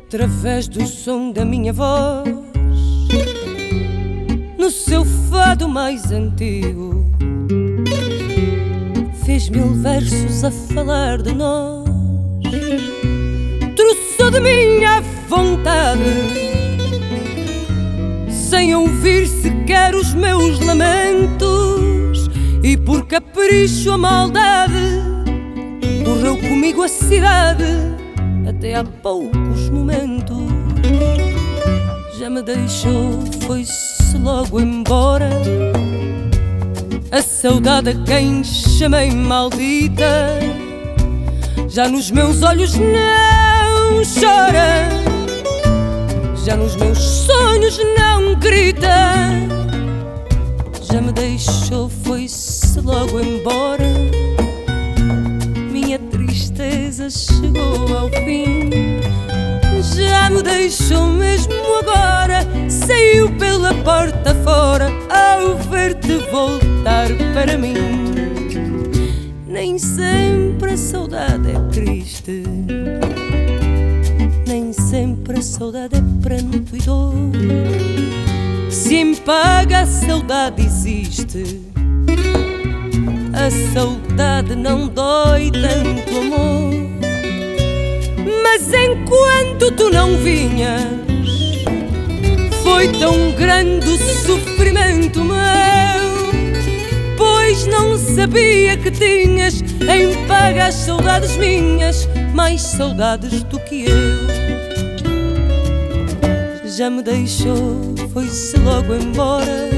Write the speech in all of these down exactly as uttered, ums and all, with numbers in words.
através do som da minha voz, no seu fado mais antigo, fez mil versos a falar de nós. Trouxe de minha vontade, sem ouvir sequer os meus lamentos, e por capricho a maldade correu comigo a cidade até há poucos momentos. Já me deixou, foi-se logo embora, a saudade a quem chamei maldita. Já nos meus olhos não chora, já nos meus sonhos não grita. Já me deixou, foi-se logo embora, minha tristeza chegou ao fim. Já me deixou mesmo agora, saiu pela porta fora ao ver-te voltar para mim. Nem sempre a saudade é triste, nem sempre a saudade é pranto e dor. Se em paga a saudade existe, a saudade não dói tanto, amor. Mas enquanto tu não vinhas, foi tão grande o sofrimento meu, pois não sabia que tinhas em paga as saudades minhas, mais saudades do que eu. Já me deixou, foi-se logo embora,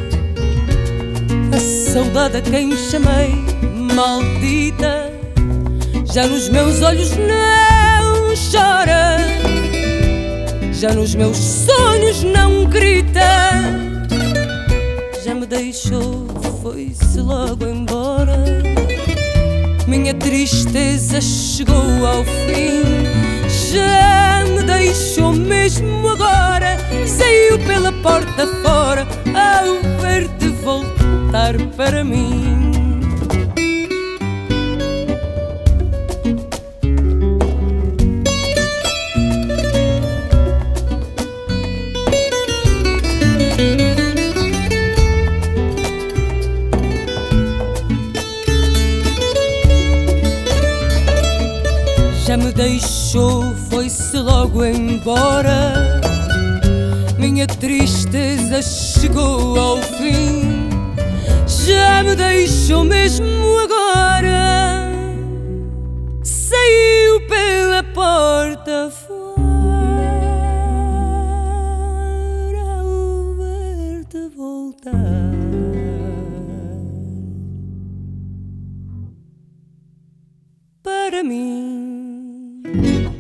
a saudade a quem chamei maldita. Já nos meus olhos não chora, já nos meus sonhos não grita. Já me deixou, foi-se logo embora, minha tristeza chegou ao fim. Já me deixou mesmo agora, saiu pela porta fora ao ver-te voltar para mim. Já me deixou, foi-se logo embora, minha tristeza chegou ao fim. Já me deixou mesmo agora, saiu pela porta fora ao ver-te voltar para mim.